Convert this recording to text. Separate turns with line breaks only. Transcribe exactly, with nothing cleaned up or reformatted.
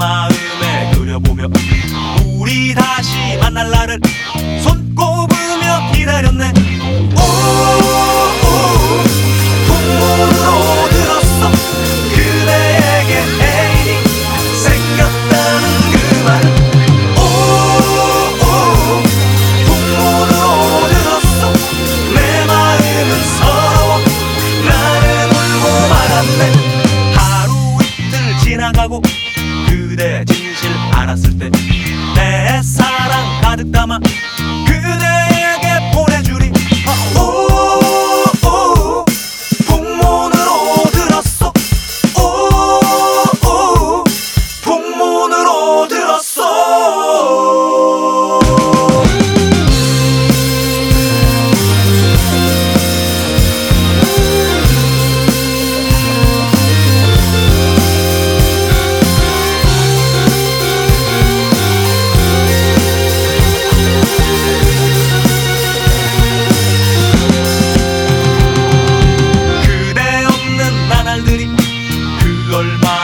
마음에 그려보며 우리 다시 만날 날을 손꼽으며 기다렸네. 오, 오, 풍문으로 들었어 그대에게 애인이 생겼다는 그 말은. 오, 오, 풍문으로 들었어 내 마음은 서러워 나는 울고 말았네. 하루 이틀 지나가고 그대 진실 알았을 때 내 사랑 가득 담아 그대에게 보내주리. 오, 오, 풍문으로 들었어. 오, 오, 풍문으로 들었어. 그대 없는 나날들이 그 얼마